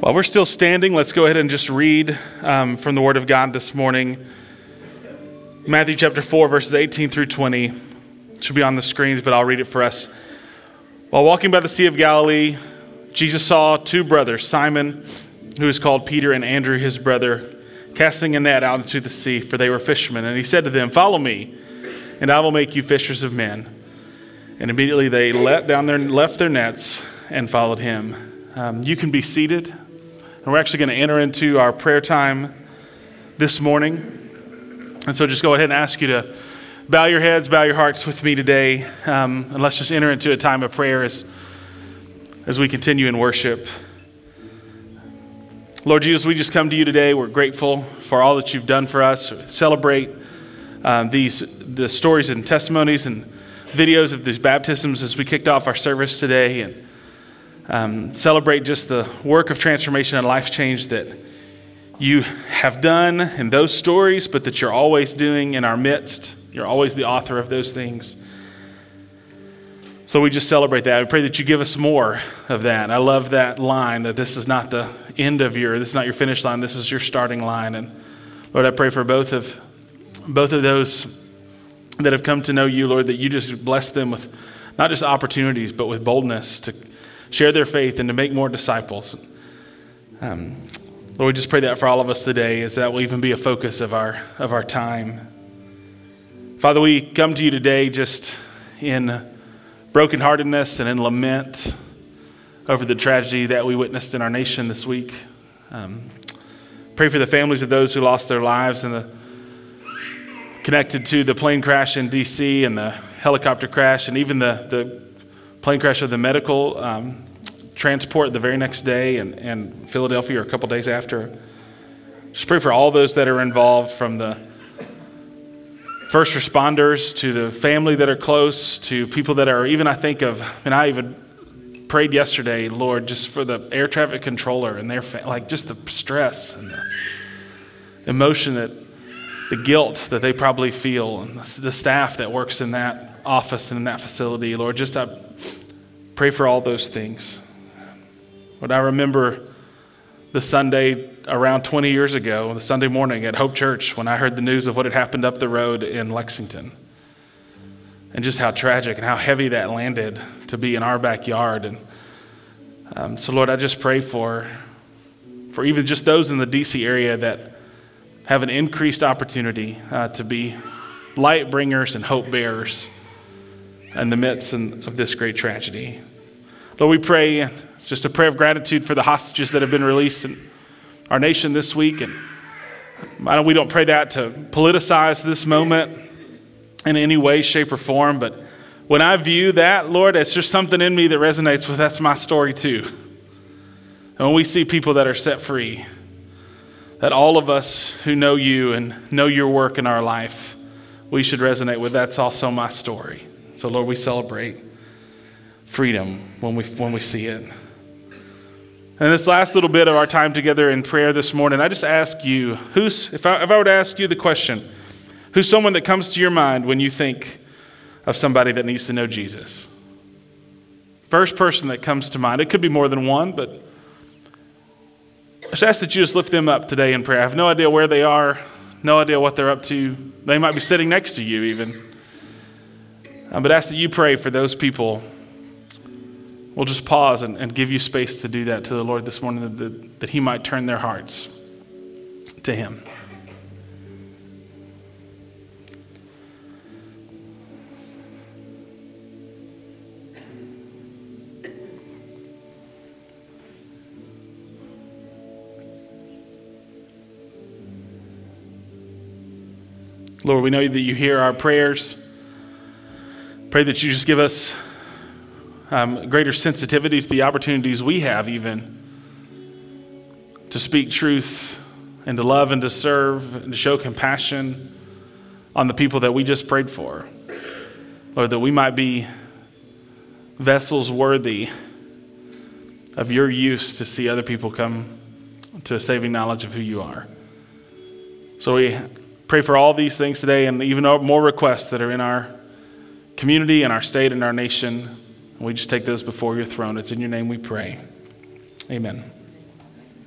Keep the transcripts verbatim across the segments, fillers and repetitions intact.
While we're still standing, let's go ahead and just read um, from the Word of God this morning. Matthew chapter four, verses eighteen through twenty. It should be on the screens, but I'll read it for us. While walking by the Sea of Galilee, Jesus saw two brothers, Simon, who is called Peter, and Andrew, his brother, casting a net out into the sea, for they were fishermen. And he said to them, "Follow me, and I will make you fishers of men." And immediately they let down their, left their nets and followed him. Um, you can be seated. And we're actually going to enter into our prayer time this morning. And so just go ahead and ask you to bow your heads, bow your hearts with me today. Um, and let's just enter into a time of prayer as, as we continue in worship. Lord Jesus, we just come to you today. We're grateful for all that you've done for us. We celebrate um, these the stories and testimonies and videos of these baptisms as we kicked off our service today, and um, celebrate just the work of transformation and life change that you have done in those stories, but that you're always doing in our midst. You're always the author of those things. So we just celebrate that. We pray that you give us more of that. I love that line, that this is not the end of your, this is not your finish line, this is your starting line. And Lord, I pray for both of both of those that have come to know you, Lord, that you just bless them with not just opportunities, but with boldness to share their faith and to make more disciples. Um, Lord, we just pray that for all of us today, as that will even be a focus of our of our time. Father, we come to you today just in brokenheartedness and in lament over the tragedy that we witnessed in our nation this week. Um, pray for the families of those who lost their lives and the connected to the plane crash in D C and the helicopter crash, and even the, the plane crash of the medical um, transport the very next day in, in Philadelphia or a couple days after. Just pray for all those that are involved, from the first responders to the family that are close, to people that are even, I think of, and I even prayed yesterday, Lord, just for the air traffic controller and their, fa- like just the stress and the emotion, that the guilt that they probably feel, and the staff that works in that office and in that facility. Lord, just I pray for all those things. Lord, I remember the Sunday around twenty years ago, the Sunday morning at Hope Church, when I heard the news of what had happened up the road in Lexington, and just how tragic and how heavy that landed to be in our backyard. And um, so, Lord, I just pray for, for even just those in the D C area that have an increased opportunity uh, to be light bringers and hope bearers in the midst of this great tragedy. Lord, we pray, it's just a prayer of gratitude for the hostages that have been released in our nation this week. And I know we don't pray that to politicize this moment in any way, shape, or form, but when I view that, Lord, it's just something in me that resonates with, that's my story too. And when we see people that are set free, that all of us who know you and know your work in our life, we should resonate with, that's also my story. So Lord, we celebrate freedom when we when we see it. And this last little bit of our time together in prayer this morning, I just ask you, who's if I, if I were to ask you the question, who's someone that comes to your mind when you think of somebody that needs to know Jesus? First person that comes to mind. It could be more than one, but I just ask that you just lift them up today in prayer. I have no idea where they are, no idea what they're up to. They might be sitting next to you even. Um, but ask that you pray for those people. We'll just pause and, and give you space to do that to the Lord this morning, that, that, that he might turn their hearts to him. Lord, we know that you hear our prayers. Pray that you just give us um, greater sensitivity to the opportunities we have even to speak truth and to love and to serve and to show compassion on the people that we just prayed for. Lord, that we might be vessels worthy of your use to see other people come to a saving knowledge of who you are. So we pray for all these things today, and even more requests that are in our community and our state and our nation. And we just take those before your throne. It's in your name we pray. Amen.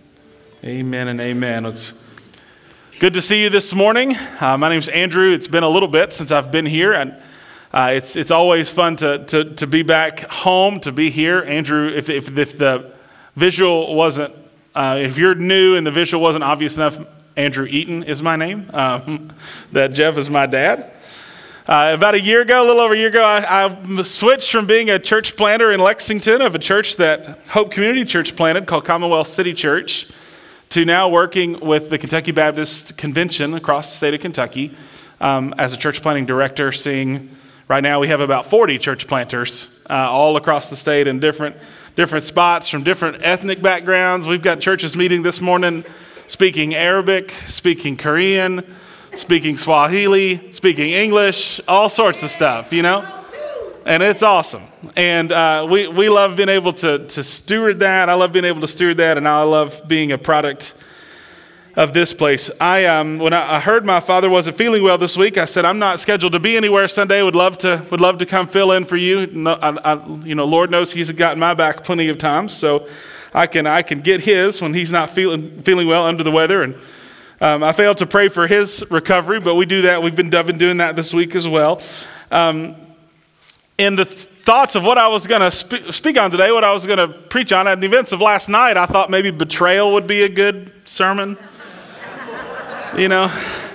Amen and amen. It's good to see you this morning. Uh, my name's Andrew. It's been a little bit since I've been here, and uh, it's it's always fun to, to to be back home, to be here. Andrew, if if, if the visual wasn't, uh, if you're new and the visual wasn't obvious enough, Andrew Eaton is my name. Um, that Jeff is my dad. Uh, about a year ago, a little over a year ago, I, I switched from being a church planter in Lexington of a church that Hope Community Church planted called Commonwealth City Church, to now working with the Kentucky Baptist Convention across the state of Kentucky um, as a church planting director, seeing right now we have about forty church planters uh, all across the state in different different spots from different ethnic backgrounds. We've got churches meeting this morning speaking Arabic, speaking Korean, speaking Swahili, speaking English, all sorts of stuff, you know? And it's awesome. And uh, we, we love being able to, to steward that. I love being able to steward that, and I love being a product of this place. I um, when I, I heard my father wasn't feeling well this week, I said, I'm not scheduled to be anywhere Sunday. Would love to would love to come fill in for you. No, I, I, you know, Lord knows he's gotten my back plenty of times, so I can I can get his when he's not feeling feeling well, under the weather. And um, I failed to pray for his recovery, but we do that. We've been been doing that this week as well. Um, In the th- thoughts of what I was going to spe- speak on today, what I was going to preach on, at the events of last night, I thought maybe betrayal would be a good sermon. You know,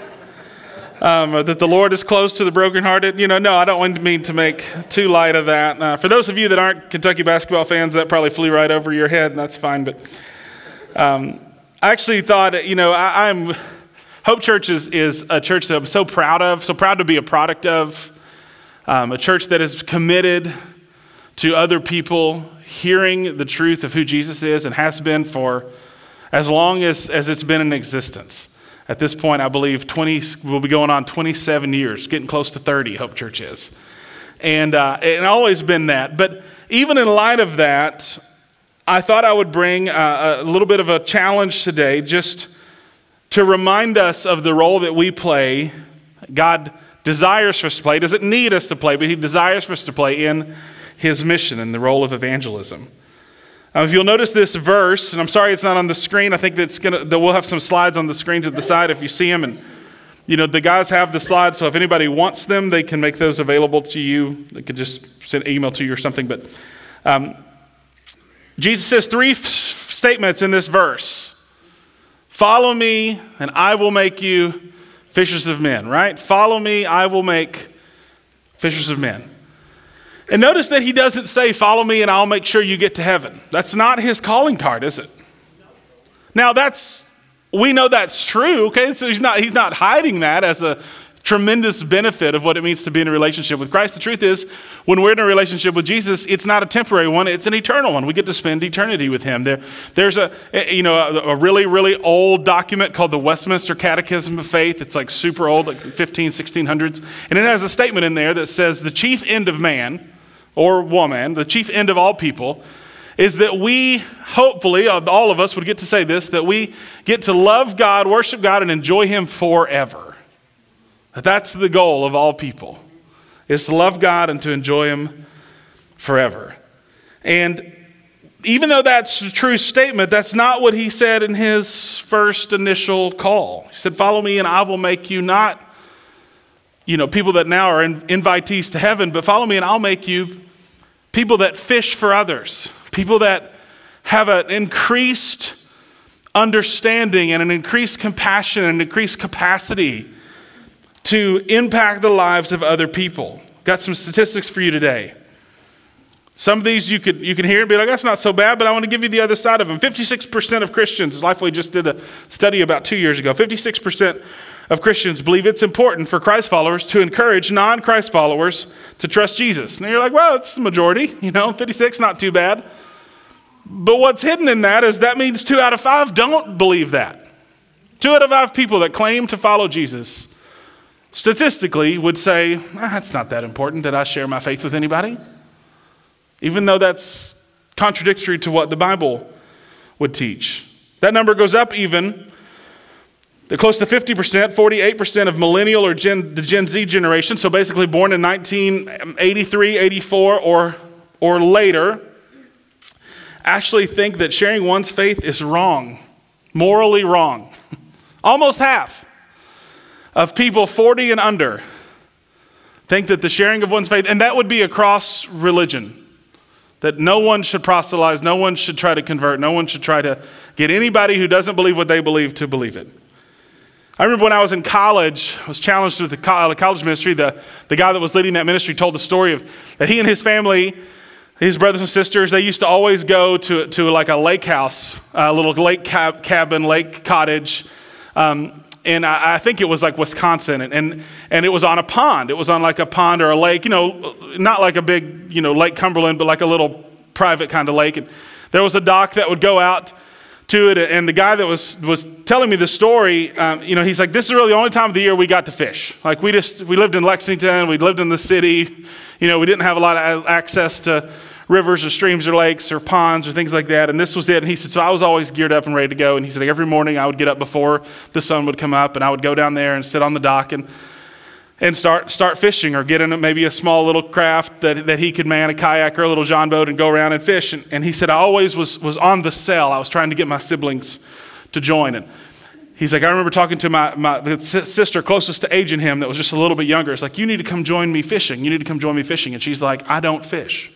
um, or that the Lord is close to the brokenhearted. You know, no, I don't want mean to make too light of that. Uh, for those of you that aren't Kentucky basketball fans, that probably flew right over your head, and that's fine. But um, I actually thought, you know, I, I'm Hope Church is, is a church that I'm so proud of, so proud to be a product of. Um, a church that is committed to other people hearing the truth of who Jesus is and has been for as long as, as it's been in existence. At this point, I believe twenty will be going on twenty-seven years, getting close to thirty, Hope Church is. And uh, it's always been that. But even in light of that, I thought I would bring uh, a little bit of a challenge today, just to remind us of the role that we play. God desires for us to play, doesn't need us to play, but he desires for us to play in his mission and the role of evangelism. Uh, if you'll notice this verse, and I'm sorry it's not on the screen, I think that's gonna, that we'll have some slides on the screens at the side if you see them, and you know, the guys have the slides, so if anybody wants them, they can make those available to you. They could just send an email to you or something, but um, Jesus says three f- statements in this verse. Follow me, and I will make you fishers of men, right? Follow me, I will make fishers of men. And notice that he doesn't say, follow me and I'll make sure you get to heaven. That's not his calling card, is it? Now that's, we know that's true, okay? So he's not, he's not hiding that as a tremendous benefit of what it means to be in a relationship with Christ. The truth is, when we're in a relationship with Jesus, it's not a temporary one, it's an eternal one. We get to spend eternity with him. There, there's a, you know, a, a really, really old document called the Westminster Catechism of Faith. It's like super old, like fifteen, sixteen hundreds. And it has a statement in there that says the chief end of man or woman, the chief end of all people, is that we, hopefully, all of us would get to say this, that we get to love God, worship God, and enjoy him forever. That's the goal of all people, is to love God and to enjoy him forever. And even though that's a true statement, that's not what he said in his first initial call. He said, follow me and I will make you not, you know, people that now are in, invitees to heaven, but follow me and I'll make you people that fish for others, people that have an increased understanding and an increased compassion and an increased capacity to impact the lives of other people. Got some statistics for you today. Some of these you could you can hear and be like, that's not so bad, but I want to give you the other side of them. fifty-six percent of Christians, Lifeway just did a study about two years ago, fifty-six percent of Christians believe it's important for Christ followers to encourage non-Christ followers to trust Jesus. And you're like, well, it's the majority, you know, fifty-six, not too bad. But what's hidden in that is that means two out of five don't believe that. Two out of five people that claim to follow Jesus statistically would say, ah, it's not that important that I share my faith with anybody. Even though that's contradictory to what the Bible would teach. That number goes up even. They're close to fifty percent, forty-eight percent of millennial or Gen, the Gen Z generation, so basically born in nineteen eighty-three, eighty-four or, or later, actually think that sharing one's faith is wrong morally wrong. Almost half of people forty and under think that the sharing of one's faith, and that would be across religion, that no one should proselytize, no one should try to convert, no one should try to get anybody who doesn't believe what they believe to believe it. I remember when I was in college, I was challenged with the college ministry. The, the guy that was leading that ministry told the story of that he and his family, his brothers and sisters, they used to always go to, to like a lake house, a little lake cab, cabin, lake cottage. Um, and I, I think it was like Wisconsin. And, and and it was on a pond. It was on like a pond or a lake, you know, not like a big, you know, Lake Cumberland, but like a little private kind of lake. And there was a dock that would go out to it, and the guy that was was telling me the story, um, you know, he's like, this is really the only time of the year we got to fish. Like we just, we lived in Lexington, we lived in the city, you know, we didn't have a lot of access to rivers or streams or lakes or ponds or things like that, and this was it. And he said, so I was always geared up and ready to go, and he said, every morning I would get up before the sun would come up, and I would go down there and sit on the dock and and start start fishing, or get in maybe a small little craft that, that he could man, a kayak or a little john boat, and go around and fish. And, and he said, I always was was on the cell. I was trying to get my siblings to join. And he's like, I remember talking to my, my the sister closest to age in him that was just a little bit younger. It's like, you need to come join me fishing. You need to come join me fishing. And she's like, I don't fish.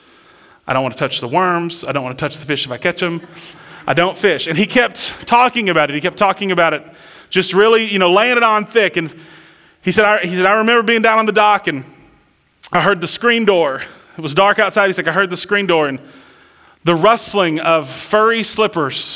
I don't want to touch the worms. I don't want to touch the fish if I catch them. I don't fish. And he kept talking about it. He kept talking about it, just really, you know, laying it on thick. And He said, I, he said, I remember being down on the dock and I heard the screen door. It was dark outside. He's like, I heard the screen door and the rustling of furry slippers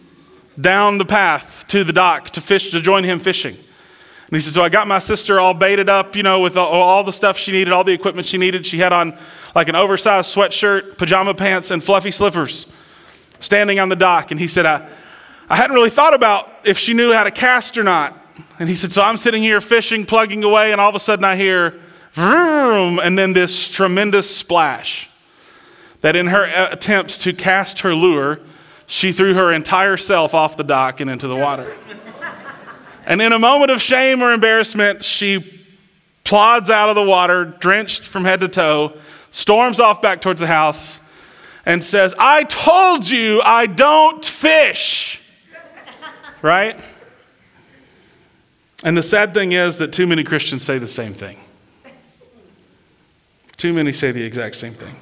down the path to the dock to fish, to join him fishing. And he said, so I got my sister all baited up, you know, with all, all the stuff she needed, all the equipment she needed. She had on like an oversized sweatshirt, pajama pants, and fluffy slippers, standing on the dock. And he said, I, I hadn't really thought about if she knew how to cast or not. And he said, so I'm sitting here fishing, plugging away, and all of a sudden I hear, vroom, and then this tremendous splash. That in her attempt to cast her lure, she threw her entire self off the dock and into the water. And in a moment of shame or embarrassment, she plods out of the water, drenched from head to toe, storms off back towards the house, and says, I told you I don't fish. Right? And the sad thing is that too many Christians say the same thing. Too many say the exact same thing.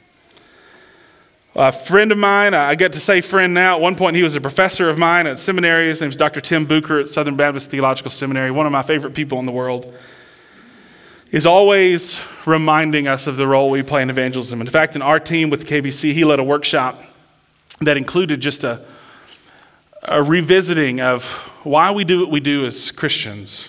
A friend of mine, I get to say friend now. At one point, he was a professor of mine at seminary. His name is Doctor Tim Bucher at Southern Baptist Theological Seminary, one of my favorite people in the world. He's always reminding us of the role we play in evangelism. In fact, in our team with K B C, he led a workshop that included just a, a revisiting of why we do what we do as Christians.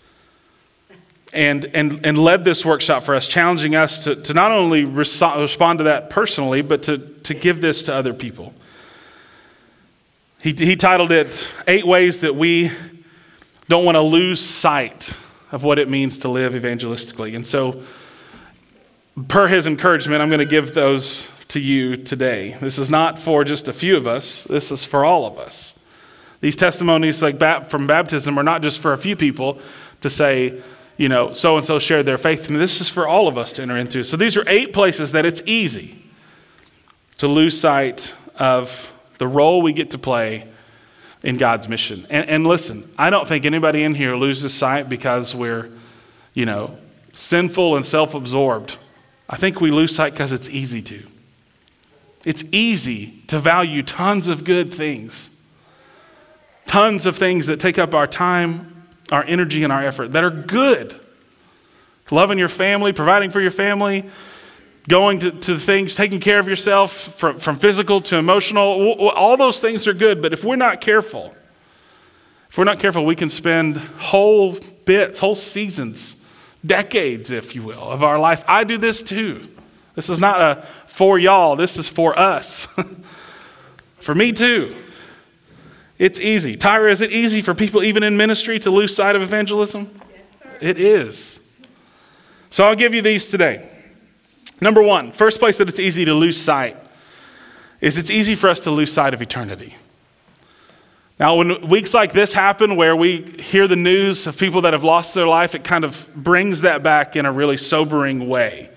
And, and, and led this workshop for us, challenging us to, to not only res- respond to that personally, but to, to give this to other people. He, he titled it, Eight Ways That We Don't Want to Lose Sight of What It Means to Live Evangelistically. And so, per his encouragement, I'm going to give those to you today. This is not for just a few of us. This is for all of us. These testimonies like from baptism are not just for a few people to say, you know, so-and-so shared their faith with me. This is for all of us to enter into. So these are eight places that it's easy to lose sight of the role we get to play in God's mission. And, and listen, I don't think anybody in here loses sight because we're, you know, sinful and self-absorbed. I think we lose sight because it's easy to. It's easy to value tons of good things. Tons of things that take up our time, our energy, and our effort that are good. Loving your family, providing for your family, going to, to things, taking care of yourself from, from physical to emotional. All those things are good, but if we're not careful, if we're not careful, we can spend whole bits, whole seasons, decades, if you will, of our life. I do this too. This is not a for y'all. This is for us. For me too. It's easy. Tyra, is it easy for people even in ministry to lose sight of evangelism? Yes, sir. It is. So I'll give you these today. Number one, first place that it's easy to lose sight is it's easy for us to lose sight of eternity. Now, when weeks like this happen where we hear the news of people that have lost their life, it kind of brings that back in a really sobering way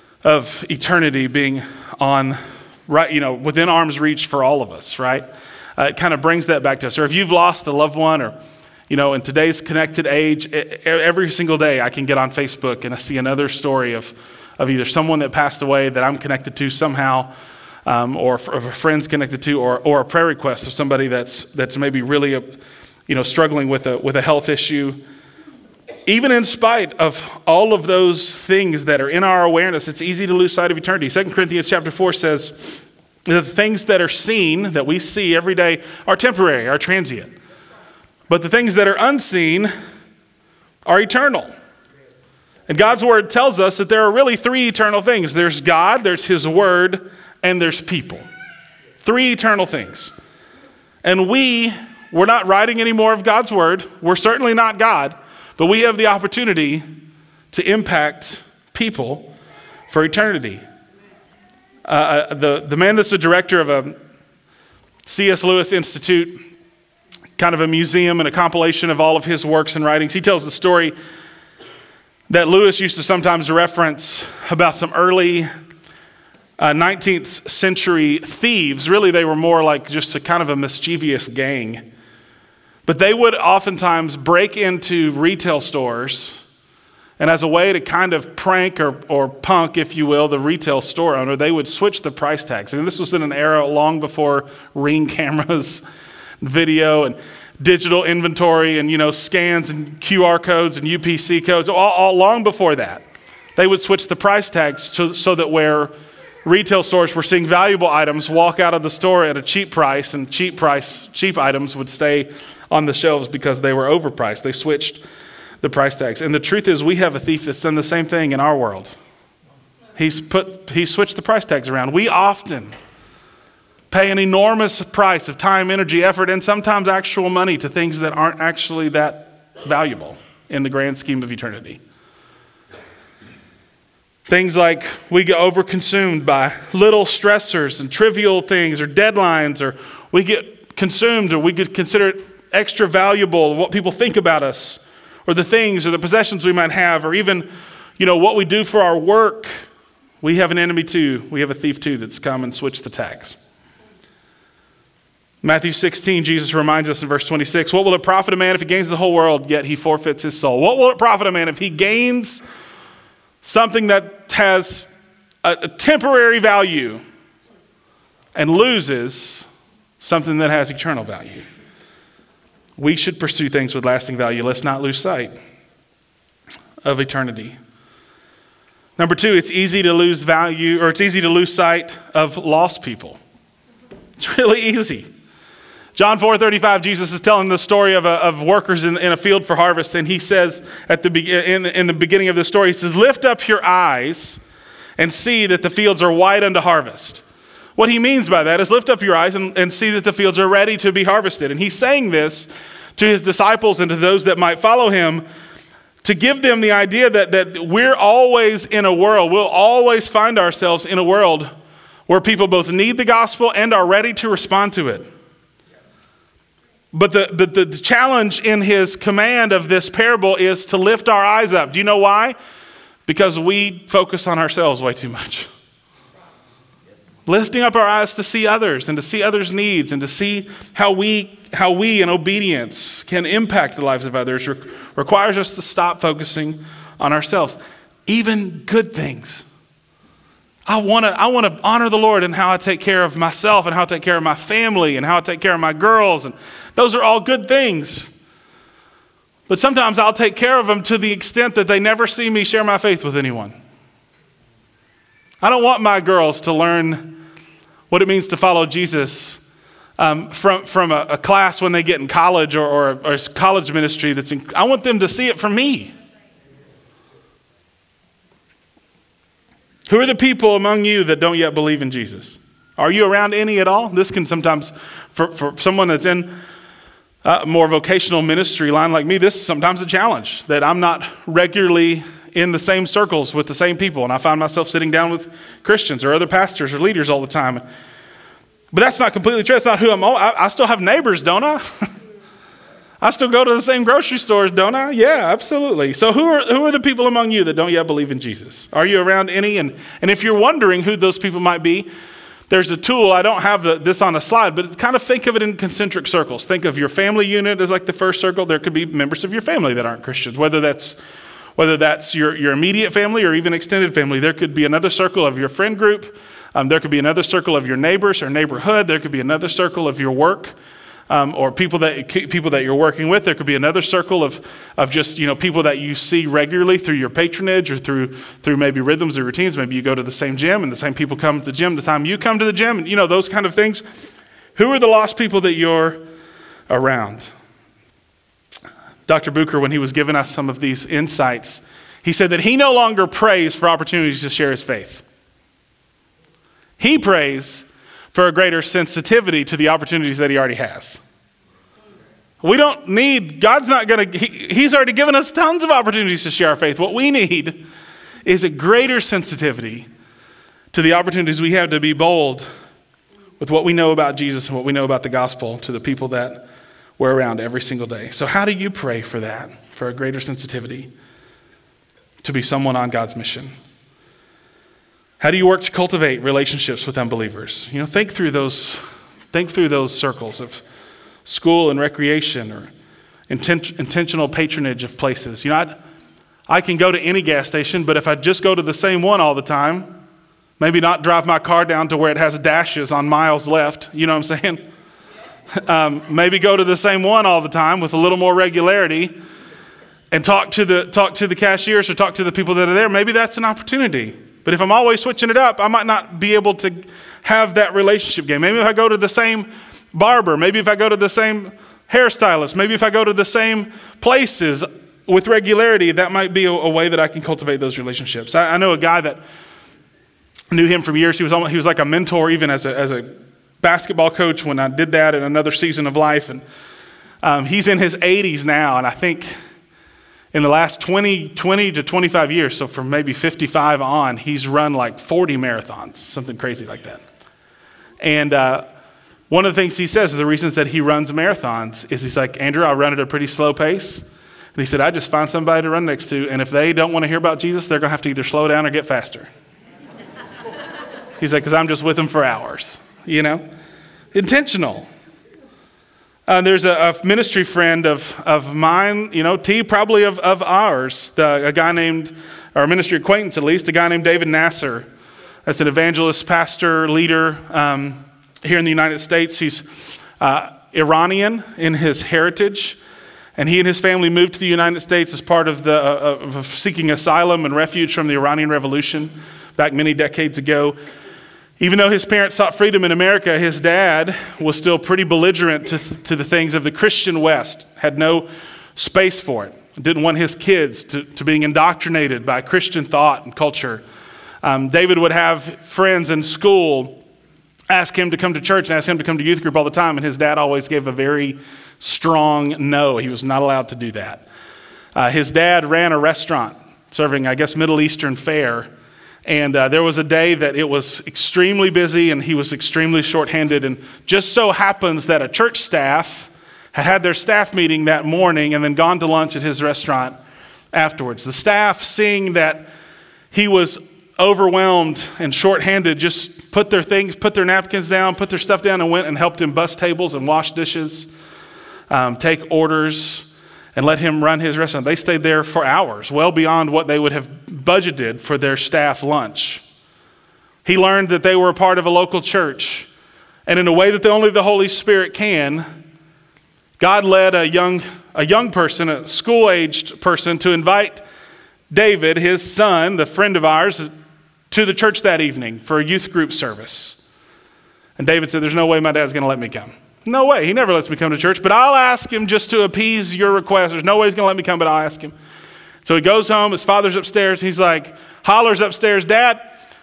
of eternity being on, right, you know, within arm's reach for all of us, right? uh, it kind of brings that back to us. Or if you've lost a loved one, or, you know, in today's connected age, every single day I can get on Facebook and I see another story of, of either someone that passed away that I'm connected to somehow, um, or a friend's connected to, or, or a prayer request of somebody that's that's maybe really, a, you know, struggling with a with a health issue. Even in spite of all of those things that are in our awareness, it's easy to lose sight of eternity. Second Corinthians chapter four says that the things that are seen, that we see every day, are temporary, are transient. But the things that are unseen are eternal. And God's word tells us that there are really three eternal things. There's God, there's his word, and there's people. Three eternal things. And we, we're not writing any more of God's word. We're certainly not God. But we have the opportunity to impact people for eternity. Uh, the, the man that's the director of a C S Lewis Institute, kind of a museum and a compilation of all of his works and writings, he tells the story that Lewis used to sometimes reference about some early uh, nineteenth century thieves. Really, they were more like just a kind of a mischievous gang. But they would oftentimes break into retail stores, and as a way to kind of prank or, or punk, if you will, the retail store owner, they would switch the price tags. I mean, this was in an era long before Ring cameras, video, and digital inventory, and, you know, scans and Q R codes and U P C codes, all, all long before that. They would switch the price tags to, so that where retail stores were seeing valuable items walk out of the store at a cheap price, and cheap price, cheap items would stay on the shelves because they were overpriced. They switched the price tags. And the truth is, we have a thief that's done the same thing in our world. He's put, he switched the price tags around. We often pay an enormous price of time, energy, effort, and sometimes actual money to things that aren't actually that valuable in the grand scheme of eternity. Things like we get overconsumed by little stressors and trivial things or deadlines, or we get consumed, or we could consider it extra valuable, what people think about us, or the things or the possessions we might have, or even, you know, what we do for our work. We have an enemy too. We have a thief too that's come and switched the tags. Matthew sixteen, Jesus reminds us in verse twenty-six, what will it profit a man if he gains the whole world, yet he forfeits his soul? What will it profit a man if he gains something that has a, a temporary value and loses something that has eternal value? We should pursue things with lasting value. Let's not lose sight of eternity. Number two, it's easy to lose value, or it's easy to lose sight of lost people. It's really easy. John four thirty-five, Jesus is telling the story of, a, of workers in, in a field for harvest, and he says at the be- in, in the beginning of the story, he says, lift up your eyes and see that the fields are white unto harvest. What he means by that is lift up your eyes and, and see that the fields are ready to be harvested. And he's saying this to his disciples and to those that might follow him to give them the idea that, that we're always in a world, we'll always find ourselves in a world where people both need the gospel and are ready to respond to it. But the, but the challenge in his command of this parable is to lift our eyes up. Do you know why? Because we focus on ourselves way too much. Lifting up our eyes to see others and to see others' needs and to see how we, how we in obedience can impact the lives of others re- requires us to stop focusing on ourselves. Even good things. I want to I want to honor the Lord in how I take care of myself and how I take care of my family and how I take care of my girls. And those are all good things. But sometimes I'll take care of them to the extent that they never see me share my faith with anyone. I don't want my girls to learn what it means to follow Jesus um, from, from a, a class when they get in college or, or, or college ministry. That's in, I want them to see it from me. Who are the people among you that don't yet believe in Jesus? Are you around any at all? This can sometimes, for, for someone that's in a more vocational ministry line like me, this is sometimes a challenge that I'm not regularly in the same circles with the same people. And I find myself sitting down with Christians or other pastors or leaders all the time. But that's not completely true. That's not who I'm. I, I still have neighbors, don't I? I still go to the same grocery stores, don't I? Yeah, absolutely. So who are who are the people among you that don't yet believe in Jesus? Are you around any? And, and if you're wondering who those people might be, there's a tool, I don't have the, this on a slide, but kind of think of it in concentric circles. Think of your family unit as like the first circle. There could be members of your family that aren't Christians, whether that's whether that's your, your immediate family or even extended family. There could be another circle of your friend group. Um, there could be another circle of your neighbors or neighborhood. There could be another circle of your work. Um, or people that people that you're working with. There could be another circle of of just, you know, people that you see regularly through your patronage or through through maybe rhythms or routines. Maybe you go to the same gym and the same people come to the gym the time you come to the gym, and you know, those kind of things. Who are the lost people that you're around? Doctor Bucher, when he was giving us some of these insights, he said that he no longer prays for opportunities to share his faith. He prays for a greater sensitivity to the opportunities that he already has. We don't need, God's not going to, he, he's already given us tons of opportunities to share our faith. What we need is a greater sensitivity to the opportunities we have to be bold with what we know about Jesus and what we know about the gospel to the people that we're around every single day. So how do you pray for that, for a greater sensitivity to be someone on God's mission? How do you work to cultivate relationships with unbelievers? You know, think through those, think through those circles of school and recreation or intent, intentional patronage of places. You know, I'd, I can go to any gas station, but if I just go to the same one all the time, maybe not drive my car down to where it has dashes on miles left, you know what I'm saying? um, maybe go to the same one all the time with a little more regularity and talk to the talk to the cashiers or talk to the people that are there. Maybe that's an opportunity. But if I'm always switching it up, I might not be able to have that relationship game. Maybe if I go to the same barber, maybe if I go to the same hairstylist, maybe if I go to the same places with regularity, that might be a, a way that I can cultivate those relationships. I, I know a guy that knew him for years. He was almost, he was like a mentor even as a, as a basketball coach when I did that in another season of life. And um, he's in his eighties now, and I think in the last twenty, twenty to twenty-five years, so from maybe fifty-five on, he's run like forty marathons, something crazy like that. And uh, one of the things he says is the reasons that he runs marathons is he's like, Andrew, I run at a pretty slow pace. And he said, I just find somebody to run next to, and if they don't want to hear about Jesus, they're going to have to either slow down or get faster. He's like, because I'm just with them for hours, you know? Intentional. Uh, there's a, a ministry friend of, of mine, you know, T, probably of, of ours, the, a guy named, or a ministry acquaintance at least, a guy named David Nasser. That's an evangelist, pastor, leader um, here in the United States. He's uh, Iranian in his heritage, and he and his family moved to the United States as part of the uh, of seeking asylum and refuge from the Iranian Revolution back many decades ago. Even though his parents sought freedom in America, his dad was still pretty belligerent to, to the things of the Christian West, had no space for it, didn't want his kids to, to being indoctrinated by Christian thought and culture. Um, David would have friends in school ask him to come to church and ask him to come to youth group all the time, and his dad always gave a very strong no. He was not allowed to do that. Uh, his dad ran a restaurant serving, I guess, Middle Eastern fare. And uh, there was a day that it was extremely busy and he was extremely short-handed. And just so happens that a church staff had had their staff meeting that morning and then gone to lunch at his restaurant afterwards. The staff, seeing that he was overwhelmed and short-handed, just put their things, put their napkins down, put their stuff down, and went and helped him bus tables and wash dishes, um, take orders, and let him run his restaurant. They stayed there for hours, well beyond what they would have budgeted for their staff lunch. He learned that they were a part of a local church, and in a way that only the Holy Spirit can, God led a young, a young person, a school-aged person, to invite David, his son, the friend of ours, to the church that evening for a youth group service. And David said, there's no way my dad's going to let me come. No way. He never lets me come to church, but I'll ask him just to appease your request. There's no way he's going to let me come, but I'll ask him. So he goes home. His father's upstairs. He's like, hollers upstairs, Dad,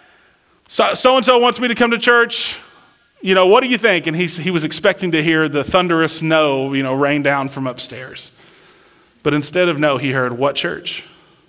so, so-and-so wants me to come to church. You know, what do you think? And he's, he was expecting to hear the thunderous no, you know, rain down from upstairs. But instead of no, he heard, what church?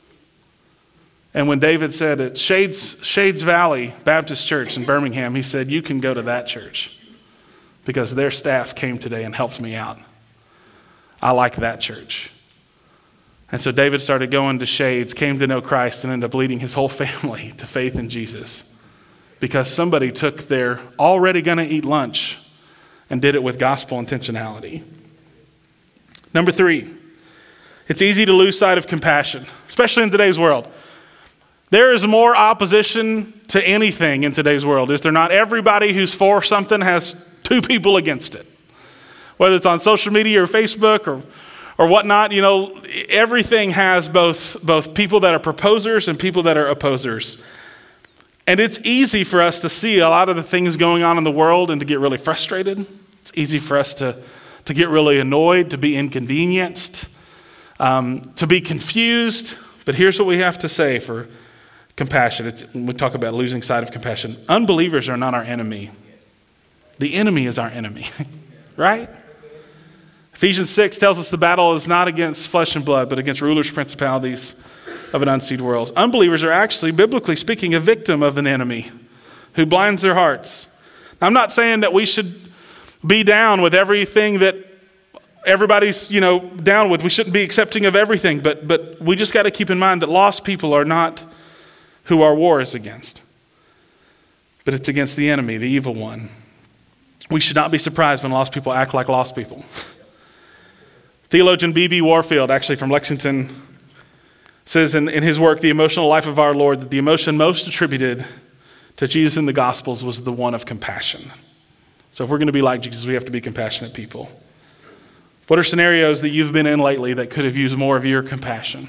And when David said it's Shades, Shades Valley Baptist Church in Birmingham, he said, you can go to that church because their staff came today and helped me out. I like that church. And so David started going to Shades, came to know Christ, and ended up leading his whole family to faith in Jesus because somebody took their already going to eat lunch and did it with gospel intentionality. Number three, it's easy to lose sight of compassion, especially in today's world. There is more opposition to anything in today's world, is there not? Everybody who's for something has two people against it. Whether it's on social media or Facebook or or whatnot, you know, everything has both, both people that are proposers and people that are opposers. And it's easy for us to see a lot of the things going on in the world and to get really frustrated. It's easy for us to, to get really annoyed, to be inconvenienced, um, to be confused. But here's what we have to say for compassion. It's, when we talk about losing sight of compassion, unbelievers are not our enemy. The enemy is our enemy, right? Ephesians six tells us the battle is not against flesh and blood, but against rulers, principalities of an unseen world. Unbelievers are actually, biblically speaking, a victim of an enemy who blinds their hearts. Now, I'm not saying that we should be down with everything that everybody's, you know, down with. We shouldn't be accepting of everything, but but we just got to keep in mind that lost people are not who our war is against, but it's against the enemy, the evil one. We should not be surprised when lost people act like lost people. Theologian B B Warfield, actually from Lexington, says in, in his work, The Emotional Life of Our Lord, that the emotion most attributed to Jesus in the Gospels was the one of compassion. So if we're going to be like Jesus, we have to be compassionate people. What are scenarios that you've been in lately that could have used more of your compassion?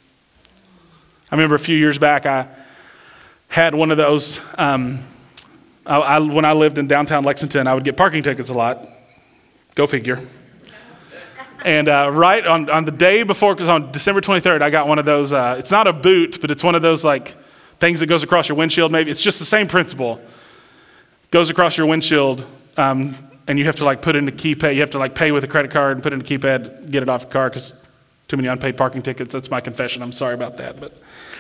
I remember a few years back, I had one of those, um, I, I, when I lived in downtown Lexington, I would get parking tickets a lot. Go figure. And uh, right on, on the day before, because on December twenty-third, I got one of those, uh, it's not a boot, but it's one of those like things that goes across your windshield maybe. It's just the same principle. Goes across your windshield, um, and you have to like put in a keypad. You have to like pay with a credit card and put in a keypad, get it off your car, because too many unpaid parking tickets. That's my confession. I'm sorry about that. But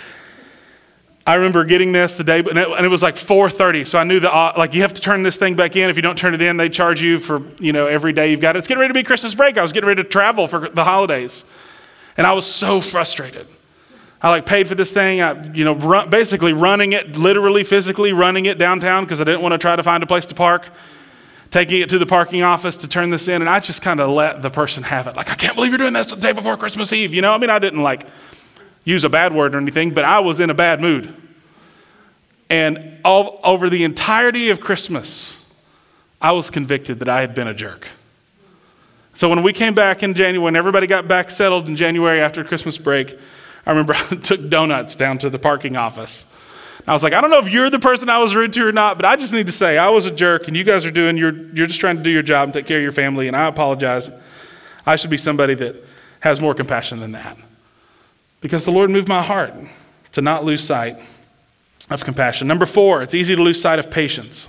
I remember getting this the day, and it, and it was like four thirty, so I knew that uh, like you have to turn this thing back in. If you don't turn it in, they charge you for, you know, every day you've got it. It's getting ready to be Christmas break. I was getting ready to travel for the holidays, and I was so frustrated. I like paid for this thing, I, you know, run, basically running it, literally, physically running it downtown because I didn't want to try to find a place to park, taking it to the parking office to turn this in, and I just kind of let the person have it. Like, I can't believe you're doing this the day before Christmas Eve. You know, I mean, I didn't like use a bad word or anything, but I was in a bad mood. And all over the entirety of Christmas, I was convicted that I had been a jerk. So when we came back in January, when everybody got back settled in January after Christmas break, I remember I took donuts down to the parking office. I was like, I don't know if you're the person I was rude to or not, but I just need to say I was a jerk, and you guys are doing your, you're just trying to do your job and take care of your family, and I apologize. I should be somebody that has more compassion than that. Because the Lord moved my heart to not lose sight of compassion. Number four, it's easy to lose sight of patience.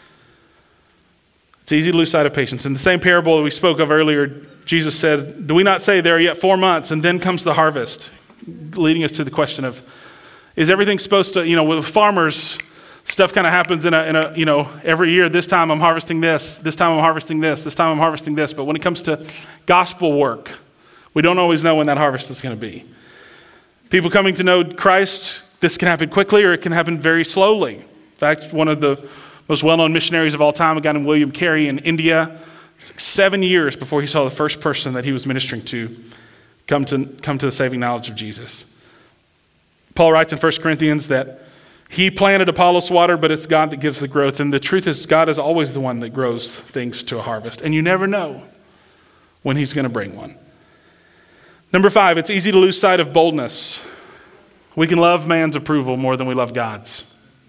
It's easy to lose sight of patience. In the same parable that we spoke of earlier, Jesus said, do we not say there are yet four months and then comes the harvest? Leading us to the question of, is everything supposed to, you know, with farmers, stuff kind of happens in a, in a, you know, every year, this time I'm harvesting this, this time I'm harvesting this, this time I'm harvesting this. But when it comes to gospel work, we don't always know when that harvest is going to be. People coming to know Christ, this can happen quickly or it can happen very slowly. In fact, one of the most well-known missionaries of all time, a guy named William Carey in India, seven years before he saw the first person that he was ministering to come to, come to the saving knowledge of Jesus. Paul writes in First Corinthians that he planted, Apollos watered, but it's God that gives the growth. And the truth is, God is always the one that grows things to a harvest. And you never know when he's going to bring one. Number five, it's easy to lose sight of boldness. We can love man's approval more than we love God's.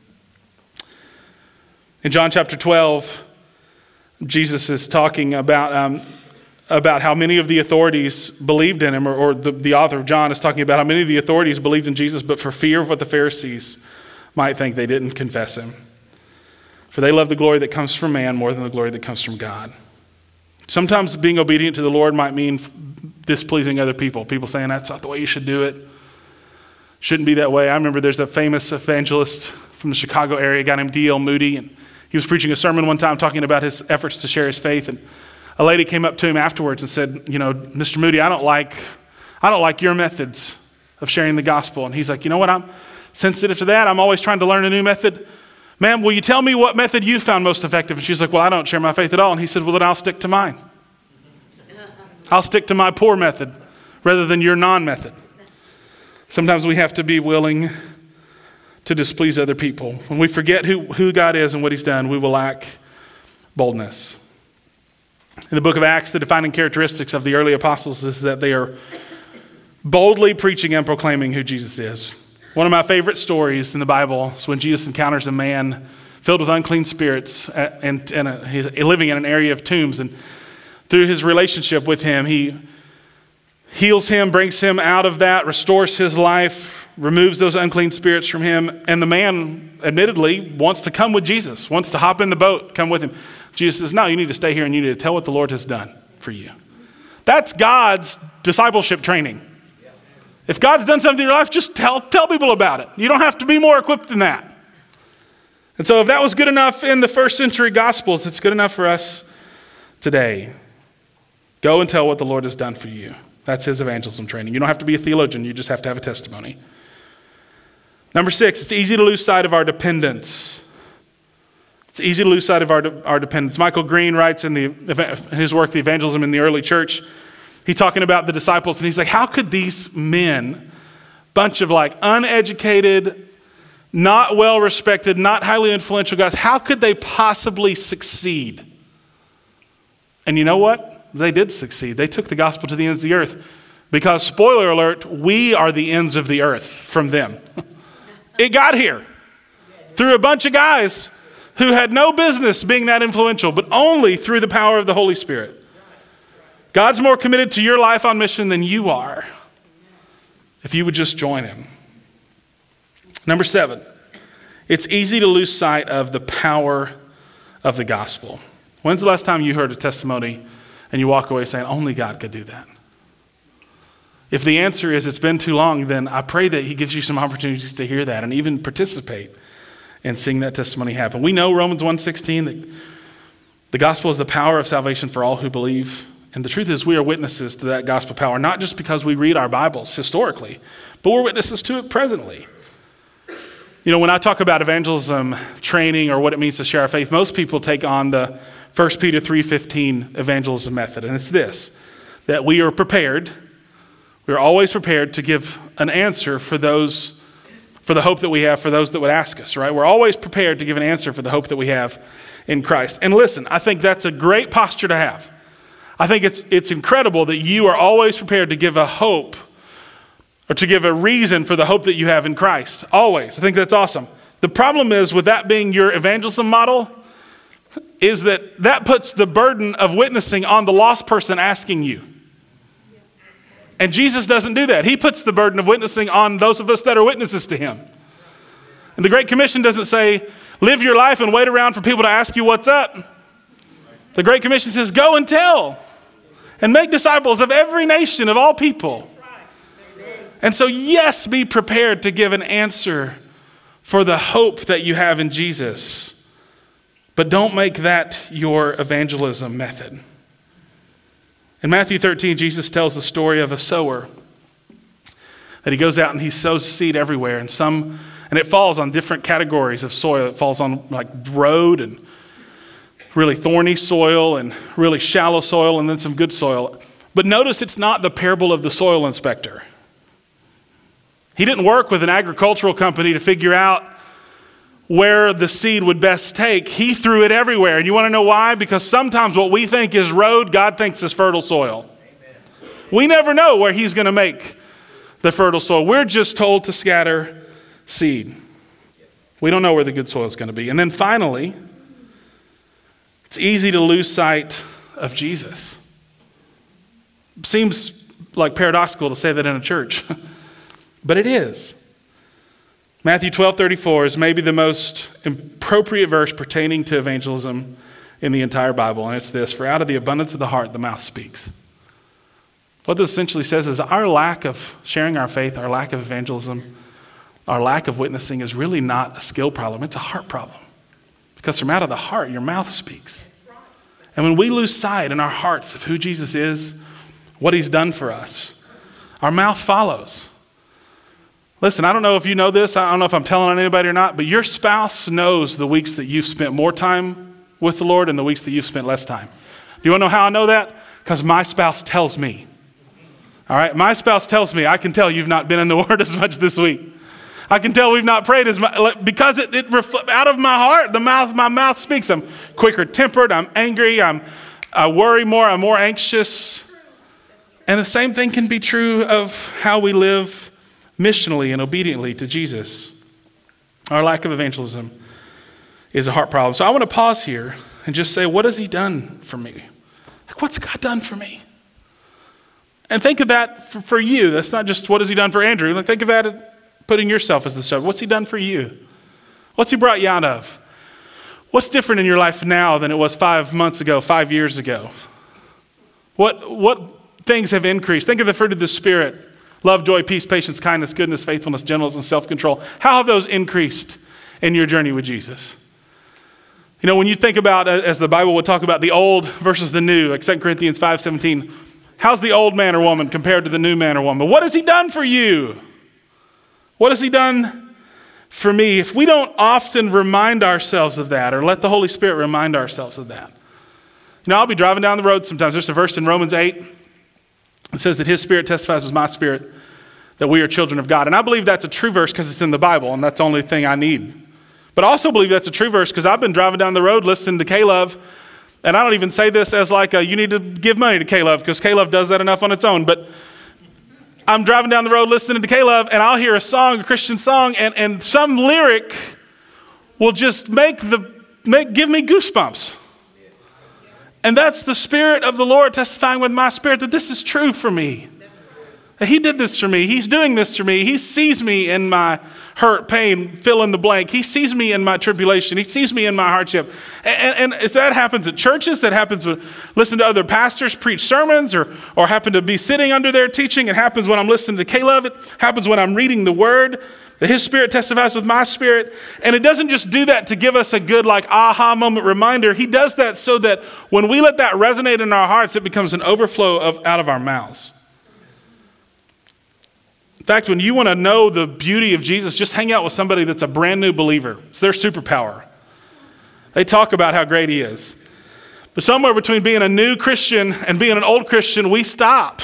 In John chapter twelve, Jesus is talking about, um, about how many of the authorities believed in him, or, or the, the author of John is talking about how many of the authorities believed in Jesus, but for fear of what the Pharisees might think, they didn't confess him. For they love the glory that comes from man more than the glory that comes from God. Sometimes being obedient to the Lord might mean displeasing other people. People saying that's not the way you should do it. Shouldn't be that way. I remember there's a famous evangelist from the Chicago area, a guy named D L Moody, and he was preaching a sermon one time talking about his efforts to share his faith, and a lady came up to him afterwards and said, you know, Mister Moody, I don't like, I don't like your methods of sharing the gospel. And he's like, you know what, I'm sensitive to that. I'm always trying to learn a new method. ma'am, will you tell me what method you found most effective? And she's like, well, I don't share my faith at all. And he said, well, then I'll stick to mine. I'll stick to my poor method rather than your non-method. Sometimes we have to be willing to displease other people. When we forget who, who God is and what he's done, we will lack boldness. In the book of Acts, the defining characteristics of the early apostles is that they are boldly preaching and proclaiming who Jesus is. One of my favorite stories in the Bible is when Jesus encounters a man filled with unclean spirits and, and a, he's living in an area of tombs. And through his relationship with him, he heals him, brings him out of that, restores his life, removes those unclean spirits from him. And the man, admittedly, wants to come with Jesus, wants to hop in the boat, come with him. Jesus says, no, you need to stay here and you need to tell what the Lord has done for you. That's God's discipleship training. If God's done something in your life, just tell, tell people about it. You don't have to be more equipped than that. And so if that was good enough in the first century Gospels, it's good enough for us today. Go and tell what the Lord has done for you. That's his evangelism training. You don't have to be a theologian. You just have to have a testimony. Number six, it's easy to lose sight of our dependence. It's easy to lose sight of our, de- our dependence. Michael Green writes in, the, in his work, The Evangelism in the Early Church, he's talking about the disciples, and he's like, how could these men, bunch of like uneducated, not well-respected, not highly influential guys, how could they possibly succeed? And you know what? They did succeed. They took the gospel to the ends of the earth. Because, spoiler alert, we are the ends of the earth from them. It got here through a bunch of guys who had no business being that influential, but only through the power of the Holy Spirit. God's more committed to your life on mission than you are, if you would just join him. Number seven, it's easy to lose sight of the power of the gospel. When's the last time you heard a testimony and you walk away saying, only God could do that? If the answer is it's been too long, then I pray that he gives you some opportunities to hear that and even participate in seeing that testimony happen. We know Romans one sixteen, that the gospel is the power of salvation for all who believe. And the truth is we are witnesses to that gospel power, not just because we read our Bibles historically, but we're witnesses to it presently. You know, when I talk about evangelism training or what it means to share our faith, most people take on the First Peter three fifteen evangelism method. And it's this, that we are prepared, we are always prepared to give an answer for those, for the hope that we have for those that would ask us, right? We're always prepared to give an answer for the hope that we have in Christ. And listen, I think that's a great posture to have. I think it's it's incredible that you are always prepared to give a hope or to give a reason for the hope that you have in Christ. Always. I think that's awesome. The problem is with that being your evangelism model is that that puts the burden of witnessing on the lost person asking you. And Jesus doesn't do that. He puts the burden of witnessing on those of us that are witnesses to him. And the Great Commission doesn't say, live your life and wait around for people to ask you what's up. The Great Commission says, go and tell and make disciples of every nation, of all people. And so, yes, be prepared to give an answer for the hope that you have in Jesus. But don't make that your evangelism method. In Matthew thirteen, Jesus tells the story of a sower. That he goes out and he sows seed everywhere. And some, and it falls on different categories of soil. It falls on like road and really thorny soil and really shallow soil and then some good soil. But notice it's not the parable of the soil inspector. He didn't work with an agricultural company to figure out where the seed would best take. He threw it everywhere. And you want to know why? Because sometimes what we think is road, God thinks is fertile soil. Amen. We never know where he's going to make the fertile soil. We're just told to scatter seed. We don't know where the good soil is going to be. And then finally, it's easy to lose sight of Jesus. Seems like paradoxical to say that in a church, but it is. Matthew twelve thirty-four is maybe the most appropriate verse pertaining to evangelism in the entire Bible. And it's this, for out of the abundance of the heart, the mouth speaks. What this essentially says is our lack of sharing our faith, our lack of evangelism, our lack of witnessing is really not a skill problem. It's a heart problem. Because from out of the heart, your mouth speaks. And when we lose sight in our hearts of who Jesus is, what he's done for us, our mouth follows. Listen, I don't know if you know this. I don't know if I'm telling on anybody or not, but your spouse knows the weeks that you've spent more time with the Lord and the weeks that you've spent less time. Do you want to know how I know that? Because my spouse tells me. All right? My spouse tells me, I can tell you've not been in the Word as much this week. I can tell we've not prayed as much, because it, it refl- out of my heart, the mouth, my mouth speaks. I'm quicker tempered, I'm angry, I'm, I worry more, I'm more anxious. And the same thing can be true of how we live missionally and obediently to Jesus. Our lack of evangelism is a heart problem. So I want to pause here and just say, what has he done for me? Like, what's God done for me? And think of that for, for you. That's not just what has he done for Andrew. Like, think of that as putting yourself as the subject. What's he done for you? What's he brought you out of? What's different in your life now than it was five months ago, five years ago? What, what things have increased? Think of the fruit of the Spirit. Love, joy, peace, patience, kindness, goodness, faithfulness, gentleness, and self-control. How have those increased in your journey with Jesus? You know, when you think about, as the Bible would talk about, the old versus the new, like Second Corinthians five seventeen, how's the old man or woman compared to the new man or woman? What has he done for you? What has he done for me? If we don't often remind ourselves of that, or let the Holy Spirit remind ourselves of that. You know, I'll be driving down the road sometimes. There's a verse in Romans eight. It says that his Spirit testifies with my spirit that we are children of God. And I believe that's a true verse because it's in the Bible, and that's the only thing I need. But I also believe that's a true verse because I've been driving down the road listening to K-Love, and I don't even say this as like a, you need to give money to K-Love, because K-Love does that enough on its own. But I'm driving down the road listening to K-Love, and I'll hear a song, a Christian song, and, and some lyric will just make the make give me goosebumps. And that's the Spirit of the Lord testifying with my spirit that this is true for me. That he did this for me. He's doing this for me. He sees me in my hurt, pain, fill in the blank. He sees me in my tribulation. He sees me in my hardship. And, and, and if that happens at churches, that happens when listen to other pastors preach sermons, or, or happen to be sitting under their teaching. It happens when I'm listening to K-Love. It happens when I'm reading the Word. That his Spirit testifies with my spirit. And it doesn't just do that to give us a good like aha moment reminder. He does that so that when we let that resonate in our hearts, it becomes an overflow of out of our mouths. In fact, when you want to know the beauty of Jesus, just hang out with somebody that's a brand new believer. It's their superpower. They talk about how great he is. But somewhere between being a new Christian and being an old Christian, we stop.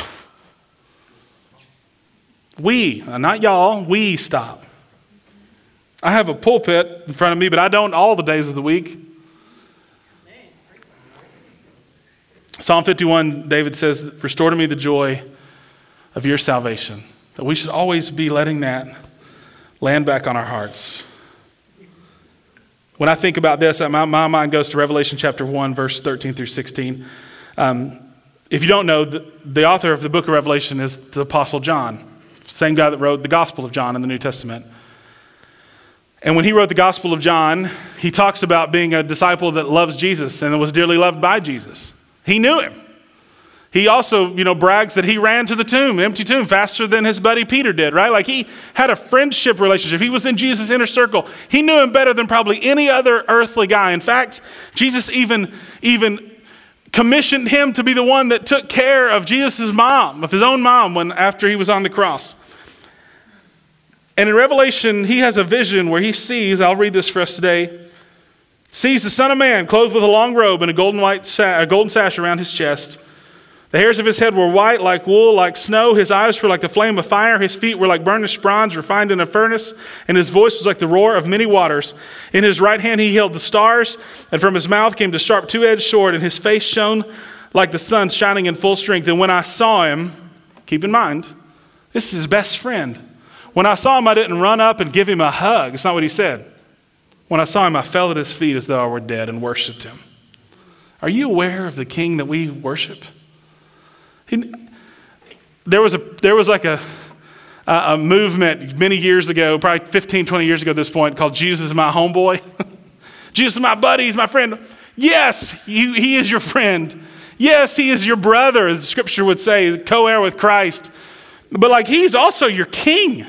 We, not y'all, we stop. I have a pulpit in front of me, but I don't all the days of the week. Psalm fifty-one, David says, restore to me the joy of your salvation. That we should always be letting that land back on our hearts. When I think about this, my, my mind goes to Revelation chapter one, verse thirteen through sixteen. Um, if you don't know, the, the author of the book of Revelation is the Apostle John, same guy that wrote the Gospel of John in the New Testament. And when he wrote the Gospel of John, he talks about being a disciple that loves Jesus and was dearly loved by Jesus. He knew him. He also, you know, brags that he ran to the tomb, empty tomb, faster than his buddy Peter did, right? Like he had a friendship relationship. He was in Jesus' inner circle. He knew him better than probably any other earthly guy. In fact, Jesus even, even commissioned him to be the one that took care of Jesus' mom, of his own mom, when after he was on the cross. And in Revelation, he has a vision where he sees, I'll read this for us today, sees the Son of Man clothed with a long robe and a golden white sa- a golden sash around his chest. The hairs of his head were white like wool, like snow. His eyes were like the flame of fire. His feet were like burnished bronze refined in a furnace. And his voice was like the roar of many waters. In his right hand he held the stars, and from his mouth came the sharp two-edged sword, and his face shone like the sun shining in full strength. And when I saw him, keep in mind, this is his best friend. When I saw him, I didn't run up and give him a hug. It's not what he said. When I saw him, I fell at his feet as though I were dead and worshiped him. Are you aware of the King that we worship? He, there was a there was like a, a a movement many years ago, probably fifteen, twenty years ago at this point, called Jesus is my homeboy. Jesus is my buddy, he's my friend. Yes, he, he is your friend. Yes, he is your brother, as the scripture would say, co-heir with Christ. But like he's also your king.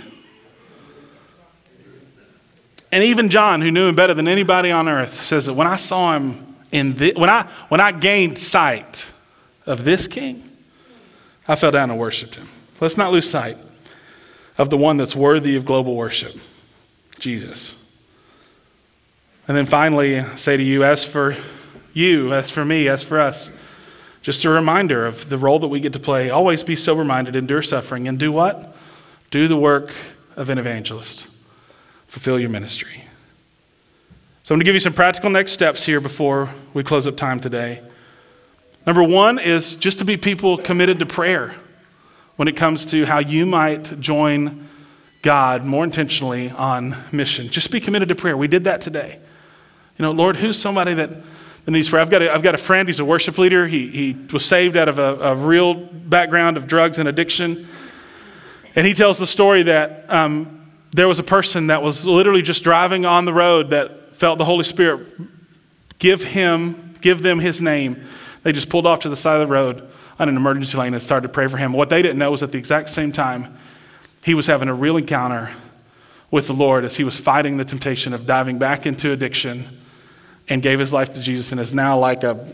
And even John, who knew him better than anybody on earth, says that when I saw him in this, when I when I gained sight of this king, I fell down and worshiped him. Let's not lose sight of the one that's worthy of global worship, Jesus. And then finally, I say to you, as for you, as for me, as for us, just a reminder of the role that we get to play. Always be sober-minded, endure suffering, and do what? Do the work of an evangelist. Fulfill your ministry. So I'm going to give you some practical next steps here before we close up time today. Number one is just to be people committed to prayer when it comes to how you might join God more intentionally on mission. Just be committed to prayer. We did that today. You know, Lord, who's somebody that, that needs prayer? I've got a, I've got a friend, he's a worship leader. He, he was saved out of a, a real background of drugs and addiction. And he tells the story that um, there was a person that was literally just driving on the road that felt the Holy Spirit give him, give them his name. They just pulled off to the side of the road on an emergency lane and started to pray for him. What they didn't know was at the exact same time, he was having a real encounter with the Lord as he was fighting the temptation of diving back into addiction and gave his life to Jesus and is now like a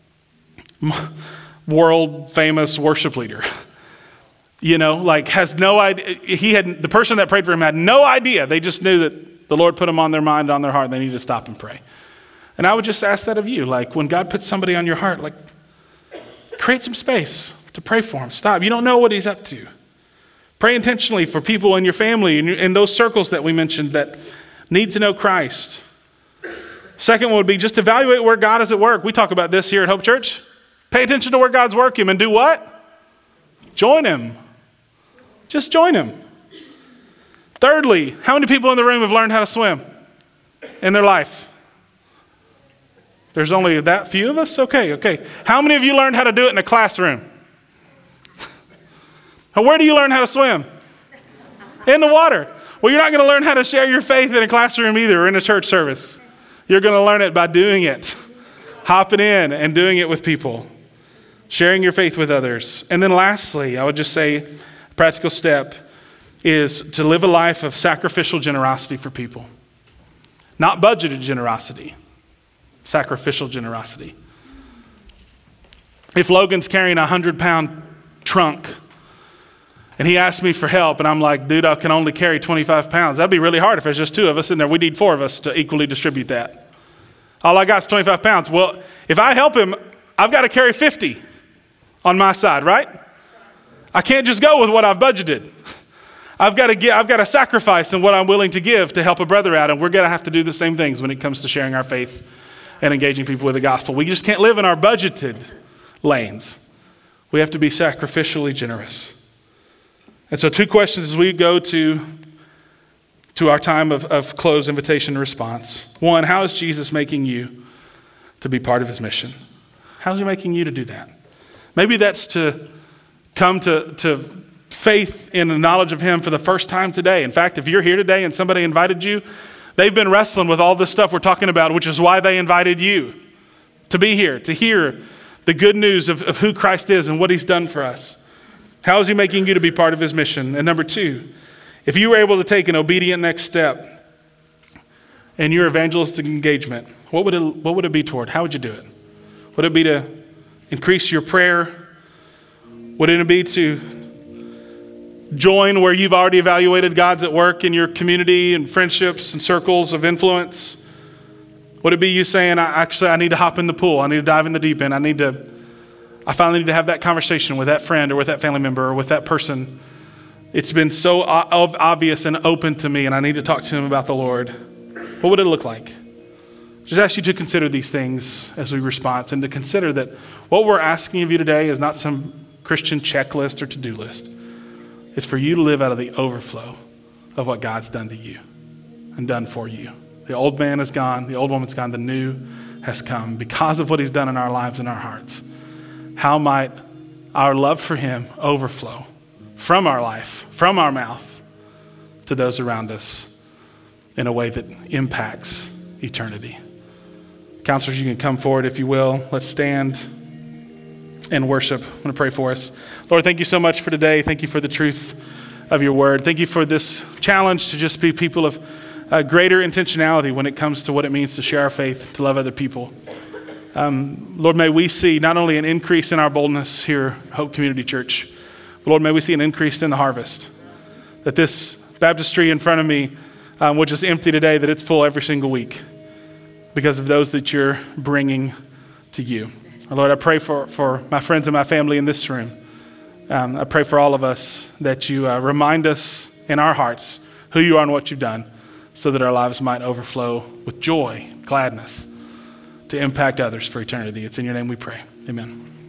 world famous worship leader. You know, like has no idea. He had, the person that prayed for him had no idea. They just knew that the Lord put him on their mind, on their heart, and they needed to stop and pray. And I would just ask that of you. Like when God puts somebody on your heart, like create some space to pray for him. Stop. You don't know what he's up to. Pray intentionally for people in your family and in those circles that we mentioned that need to know Christ. Second one would be just evaluate where God is at work. We talk about this here at Hope Church. Pay attention to where God's working and do what? Join him. Just join him. Thirdly, how many people in the room have learned how to swim in their life? There's only that few of us? Okay, okay. How many of you learned how to do it in a classroom? Where do you learn how to swim? In the water. Well, you're not going to learn how to share your faith in a classroom either or in a church service. You're going to learn it by doing it. Hopping in and doing it with people. Sharing your faith with others. And then lastly, I would just say a practical step is to live a life of sacrificial generosity for people. Not budgeted generosity. Sacrificial generosity. If Logan's carrying a hundred pound trunk and he asks me for help and I'm like, dude, I can only carry twenty-five pounds. That'd be really hard if there's just two of us in there. We need four of us to equally distribute that. All I got is twenty-five pounds. Well, if I help him, I've got to carry fifty on my side, right? I can't just go with what I've budgeted. I've got to get, I've got to sacrifice in what I'm willing to give to help a brother out, and we're going to have to do the same things when it comes to sharing our faith and engaging people with the gospel. We just can't live in our budgeted lanes. We have to be sacrificially generous. And so two questions as we go to, to our time of, of close, invitation, and response. One, how is Jesus making you to be part of his mission? How's he making you to do that? Maybe that's to come to, to faith in the knowledge of him for the first time today. In fact, if you're here today and somebody invited you, they've been wrestling with all this stuff we're talking about, which is why they invited you to be here, to hear the good news of, of who Christ is and what he's done for us. How is he making you to be part of his mission? And number two, if you were able to take an obedient next step in your evangelistic engagement, what would it, what would it be toward? How would you do it? Would it be to increase your prayer? Would it be to join where you've already evaluated God's at work in your community and friendships and circles of influence? Would it be you saying, I, actually, I need to hop in the pool. I need to dive in the deep end. I need to, I finally need to have that conversation with that friend or with that family member or with that person. It's been so o- obvious and open to me, and I need to talk to him about the Lord. What would it look like? Just ask you to consider these things as we respond, and to consider that what we're asking of you today is not some Christian checklist or to-do list. It's for you to live out of the overflow of what God's done to you and done for you. The old man is gone. The old woman's gone. The new has come because of what he's done in our lives and our hearts. How might our love for him overflow from our life, from our mouth, to those around us in a way that impacts eternity? Counselors, you can come forward if you will. Let's stand and worship. I'm going to pray for us. Lord, thank you so much for today. Thank you for the truth of your word. Thank you for this challenge to just be people of uh, greater intentionality when it comes to what it means to share our faith, to love other people. Um, Lord, may we see not only an increase in our boldness here at Hope Community Church, but Lord, may we see an increase in the harvest. that this baptistry in front of me, um, which is empty today, that it's full every single week because of those that you're bringing to you. Lord, I pray for, for my friends and my family in this room. Um, I pray for all of us that you uh, remind us in our hearts who you are and what you've done, so that our lives might overflow with joy, gladness, to impact others for eternity. It's in your name we pray. Amen.